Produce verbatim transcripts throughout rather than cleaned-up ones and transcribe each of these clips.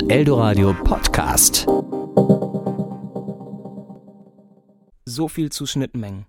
Eldoradio Podcast. So viel zu Schnittmengen.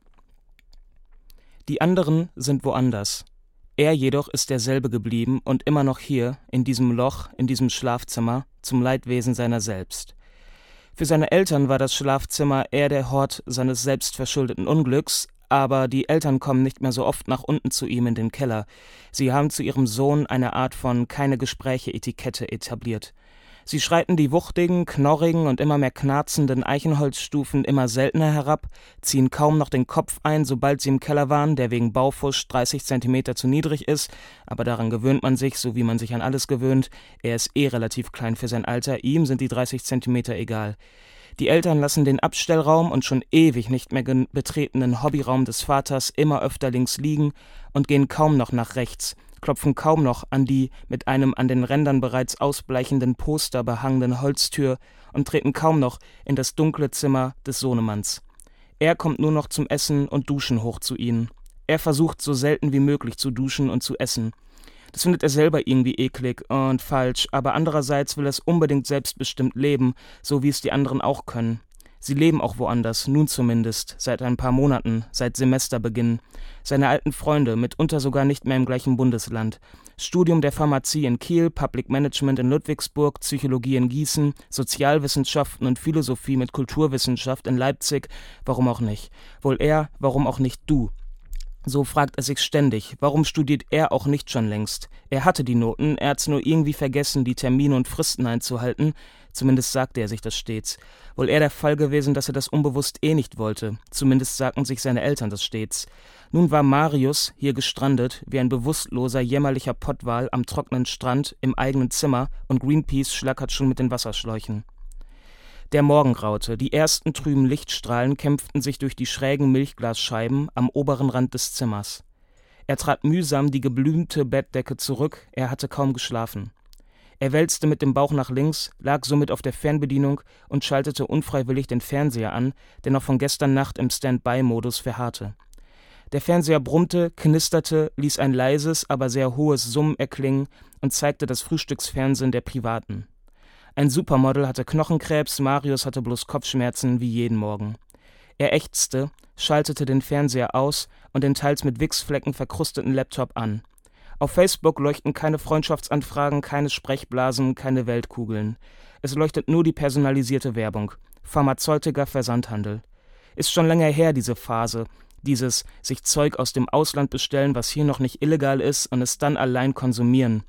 Die anderen sind woanders. Er jedoch ist derselbe geblieben und immer noch hier, in diesem Loch, in diesem Schlafzimmer, zum Leidwesen seiner selbst. Für seine Eltern war das Schlafzimmer eher der Hort seines selbstverschuldeten Unglücks, aber die Eltern kommen nicht mehr so oft nach unten zu ihm in den Keller. Sie haben zu ihrem Sohn eine Art von Keine-Gespräche-Etikette etabliert. Sie schreiten die wuchtigen, knorrigen und immer mehr knarzenden Eichenholzstufen immer seltener herab, ziehen kaum noch den Kopf ein, sobald sie im Keller waren, der wegen Baufusch dreißig Zentimeter zu niedrig ist, aber daran gewöhnt man sich, so wie man sich an alles gewöhnt. Er ist eh relativ klein für sein Alter, ihm sind die dreißig Zentimeter egal. Die Eltern lassen den Abstellraum und schon ewig nicht mehr betretenen Hobbyraum des Vaters immer öfter links liegen und gehen kaum noch nach rechts, klopfen kaum noch an die mit einem an den Rändern bereits ausbleichenden Poster behangenen Holztür und treten kaum noch in das dunkle Zimmer des Sohnemanns. Er kommt nur noch zum Essen und Duschen hoch zu ihnen. Er versucht so selten wie möglich zu duschen und zu essen. Das findet er selber irgendwie eklig und falsch, aber andererseits will er es unbedingt selbstbestimmt leben, so wie es die anderen auch können. Sie leben auch woanders, nun zumindest, seit ein paar Monaten, seit Semesterbeginn. Seine alten Freunde, mitunter sogar nicht mehr im gleichen Bundesland. Studium der Pharmazie in Kiel, Public Management in Ludwigsburg, Psychologie in Gießen, Sozialwissenschaften und Philosophie mit Kulturwissenschaft in Leipzig, warum auch nicht? Wohl er, warum auch nicht du? So fragt er sich ständig, warum studiert er auch nicht schon längst? Er hatte die Noten, er hat's nur irgendwie vergessen, die Termine und Fristen einzuhalten, zumindest sagte er sich das stets. Wohl eher der Fall gewesen, dass er das unbewusst eh nicht wollte, zumindest sagten sich seine Eltern das stets. Nun war Marius hier gestrandet, wie ein bewusstloser, jämmerlicher Pottwal am trockenen Strand im eigenen Zimmer und Greenpeace schlackert schon mit den Wasserschläuchen. Der Morgen graute, die ersten trüben Lichtstrahlen kämpften sich durch die schrägen Milchglasscheiben am oberen Rand des Zimmers. Er trat mühsam die geblümte Bettdecke zurück, er hatte kaum geschlafen. Er wälzte mit dem Bauch nach links, lag somit auf der Fernbedienung und schaltete unfreiwillig den Fernseher an, der noch von gestern Nacht im Standby-Modus verharrte. Der Fernseher brummte, knisterte, ließ ein leises, aber sehr hohes Summen erklingen und zeigte das Frühstücksfernsehen der Privaten. Ein Supermodel hatte Knochenkrebs, Marius hatte bloß Kopfschmerzen wie jeden Morgen. Er ächzte, schaltete den Fernseher aus und den teils mit Wichsflecken verkrusteten Laptop an. Auf Facebook leuchten keine Freundschaftsanfragen, keine Sprechblasen, keine Weltkugeln. Es leuchtet nur die personalisierte Werbung. Pharmazeutiker Versandhandel. Ist schon länger her, diese Phase. Dieses sich Zeug aus dem Ausland bestellen, was hier noch nicht illegal ist und es dann allein konsumieren.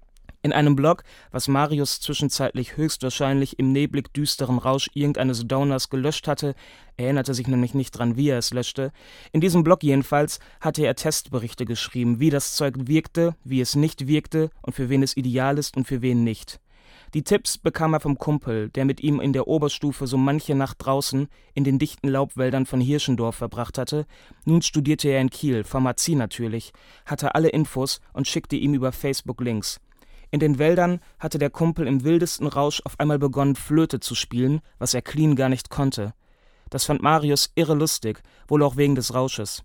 In einem Blog, was Marius zwischenzeitlich höchstwahrscheinlich im neblig düsteren Rausch irgendeines Downers gelöscht hatte, erinnerte sich nämlich nicht dran, wie er es löschte, in diesem Blog jedenfalls hatte er Testberichte geschrieben, wie das Zeug wirkte, wie es nicht wirkte und für wen es ideal ist und für wen nicht. Die Tipps bekam er vom Kumpel, der mit ihm in der Oberstufe so manche Nacht draußen in den dichten Laubwäldern von Hirschendorf verbracht hatte. Nun studierte er in Kiel, Pharmazie natürlich, hatte alle Infos und schickte ihm über Facebook Links. In den Wäldern hatte der Kumpel im wildesten Rausch auf einmal begonnen, Flöte zu spielen, was er clean gar nicht konnte. Das fand Marius irre lustig, wohl auch wegen des Rausches.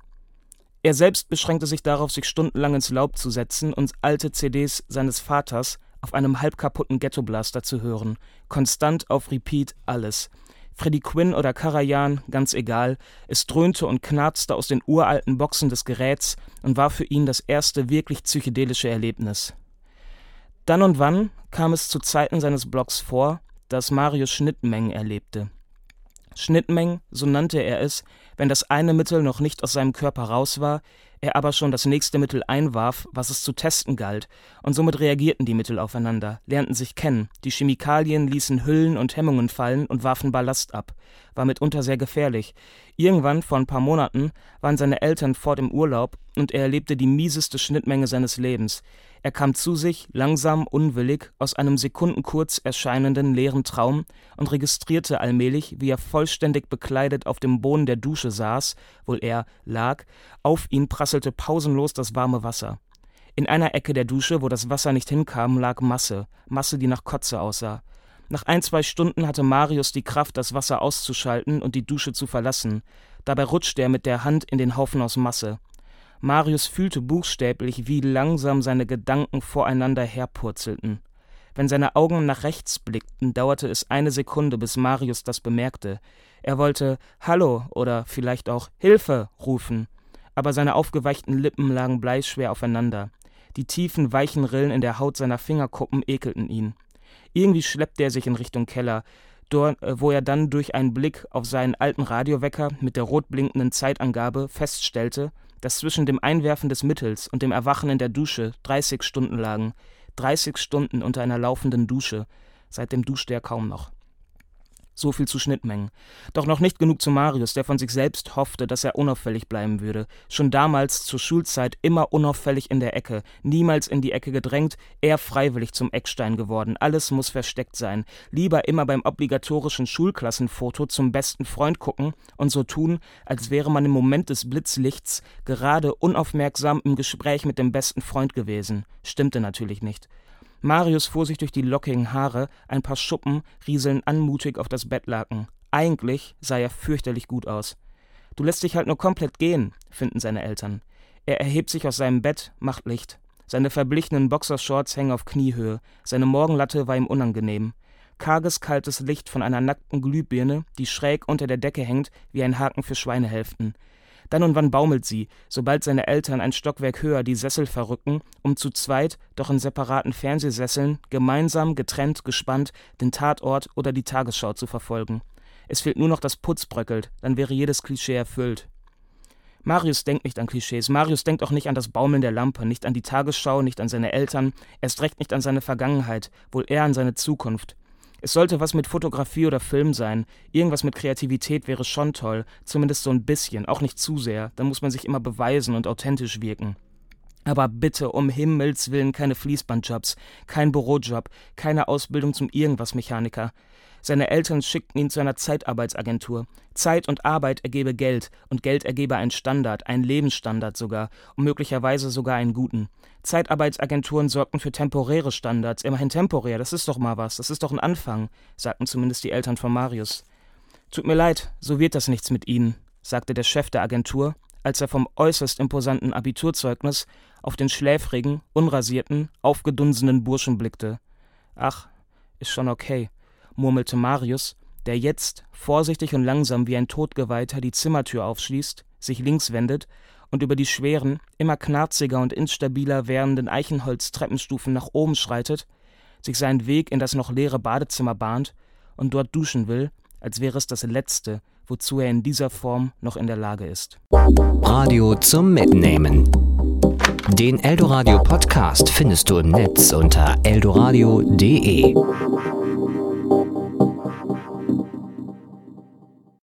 Er selbst beschränkte sich darauf, sich stundenlang ins Laub zu setzen und alte C Ds seines Vaters auf einem halbkaputten Ghettoblaster zu hören. Konstant auf Repeat alles. Freddie Quinn oder Karajan, ganz egal, es dröhnte und knarzte aus den uralten Boxen des Geräts und war für ihn das erste wirklich psychedelische Erlebnis. Dann und wann kam es zu Zeiten seines Blogs vor, dass Marius Schnittmengen erlebte. Schnittmengen, so nannte er es, wenn das eine Mittel noch nicht aus seinem Körper raus war, er aber schon das nächste Mittel einwarf, was es zu testen galt, und somit reagierten die Mittel aufeinander, lernten sich kennen, die Chemikalien ließen Hüllen und Hemmungen fallen und warfen Ballast ab, war mitunter sehr gefährlich. Irgendwann, vor ein paar Monaten, waren seine Eltern fort im Urlaub und er erlebte die mieseste Schnittmenge seines Lebens. Er kam zu sich, langsam, unwillig, aus einem sekundenkurz erscheinenden leeren Traum und registrierte allmählich, wie er vollständig bekleidet auf dem Boden der Dusche saß, wohl er lag, auf ihn prasselte pausenlos das warme Wasser. In einer Ecke der Dusche, wo das Wasser nicht hinkam, lag Masse, Masse, die nach Kotze aussah. Nach ein, zwei Stunden hatte Marius die Kraft, das Wasser auszuschalten und die Dusche zu verlassen. Dabei rutschte er mit der Hand in den Haufen aus Masse. Marius fühlte buchstäblich, wie langsam seine Gedanken voreinander herpurzelten. Wenn seine Augen nach rechts blickten, dauerte es eine Sekunde, bis Marius das bemerkte. Er wollte »Hallo« oder vielleicht auch »Hilfe« rufen, aber seine aufgeweichten Lippen lagen bleischwer aufeinander. Die tiefen, weichen Rillen in der Haut seiner Fingerkuppen ekelten ihn. Irgendwie schleppte er sich in Richtung Keller, dort, wo er dann durch einen Blick auf seinen alten Radiowecker mit der rot blinkenden Zeitangabe feststellte, dass zwischen dem Einwerfen des Mittels und dem Erwachen in der Dusche dreißig Stunden lagen. dreißig Stunden unter einer laufenden Dusche. Seitdem duschte er kaum noch. So viel zu Schnittmengen. Doch noch nicht genug zu Marius, der von sich selbst hoffte, dass er unauffällig bleiben würde. Schon damals, zur Schulzeit, immer unauffällig in der Ecke. Niemals in die Ecke gedrängt, er freiwillig zum Eckstein geworden. Alles muss versteckt sein. Lieber immer beim obligatorischen Schulklassenfoto zum besten Freund gucken und so tun, als wäre man im Moment des Blitzlichts gerade unaufmerksam im Gespräch mit dem besten Freund gewesen. Stimmte natürlich nicht. Marius fuhr sich durch die lockigen Haare, ein paar Schuppen rieseln anmutig auf das Bettlaken. Eigentlich sah er fürchterlich gut aus. »Du lässt dich halt nur komplett gehen«, finden seine Eltern. Er erhebt sich aus seinem Bett, macht Licht. Seine verblichenen Boxershorts hängen auf Kniehöhe. Seine Morgenlatte war ihm unangenehm. Karges, kaltes Licht von einer nackten Glühbirne, die schräg unter der Decke hängt, wie ein Haken für Schweinehälften. Dann und wann baumelt sie, sobald seine Eltern ein Stockwerk höher die Sessel verrücken, um zu zweit, doch in separaten Fernsehsesseln, gemeinsam, getrennt, gespannt, den Tatort oder die Tagesschau zu verfolgen. Es fehlt nur noch, dass Putz bröckelt, dann wäre jedes Klischee erfüllt. Marius denkt nicht an Klischees, Marius denkt auch nicht an das Baumeln der Lampe, nicht an die Tagesschau, nicht an seine Eltern, erst recht nicht an seine Vergangenheit, wohl eher an seine Zukunft. Es sollte was mit Fotografie oder Film sein. Irgendwas mit Kreativität wäre schon toll. Zumindest so ein bisschen, auch nicht zu sehr. Dann muss man sich immer beweisen und authentisch wirken. Aber bitte, um Himmels Willen, keine Fließbandjobs, kein Bürojob, keine Ausbildung zum Irgendwas-Mechaniker. Seine Eltern schickten ihn zu einer Zeitarbeitsagentur. Zeit und Arbeit ergebe Geld und Geld ergebe einen Standard, einen Lebensstandard sogar und möglicherweise sogar einen guten. Zeitarbeitsagenturen sorgten für temporäre Standards, immerhin temporär, das ist doch mal was, das ist doch ein Anfang, sagten zumindest die Eltern von Marius. Tut mir leid, so wird das nichts mit Ihnen, sagte der Chef der Agentur, als er vom äußerst imposanten Abiturzeugnis auf den schläfrigen, unrasierten, aufgedunsenen Burschen blickte. Ach, ist schon okay, murmelte Marius, der jetzt, vorsichtig und langsam wie ein Todgeweihter die Zimmertür aufschließt, sich links wendet und über die schweren, immer knarziger und instabiler werdenden Eichenholz-Treppenstufen nach oben schreitet, sich seinen Weg in das noch leere Badezimmer bahnt und dort duschen will, als wäre es das Letzte, wozu er in dieser Form noch in der Lage ist. Radio zum Mitnehmen. Den Eldoradio Podcast findest du im Netz unter eldoradio punkt de.